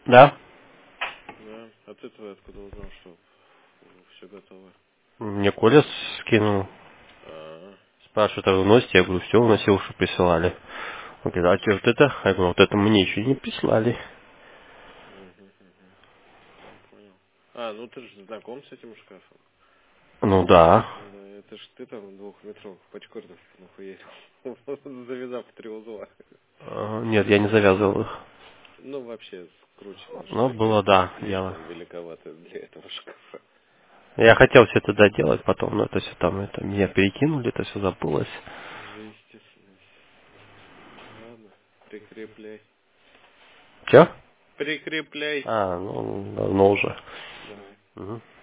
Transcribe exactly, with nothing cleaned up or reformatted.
Да? Да. А ты твой откуда узнал, что все готово? Мне Коля скинул. А, Спрашивает, а вы вносите? Я говорю, все вносил, что присылали. Он говорит, а тебе вот это? Я говорю, вот это мне еще не прислали. угу, угу. Ну, понял. А, ну ты же знаком с этим шкафом. Ну да. Да, это ж ты там двухметровых пачкордов нахуярил. Завязав три узла. А, Нет, я не завязывал их. Ну, вообще скручено, Ну, что было, это да, дело. слишком великовато для этого шкафа. Я хотел все это доделать потом, но это все там, это меня перекинули, это все забылось. Естественно. Ладно, прикрепляй. Че? Прикрепляй. А, ну, давно уже. Давай. Мгм.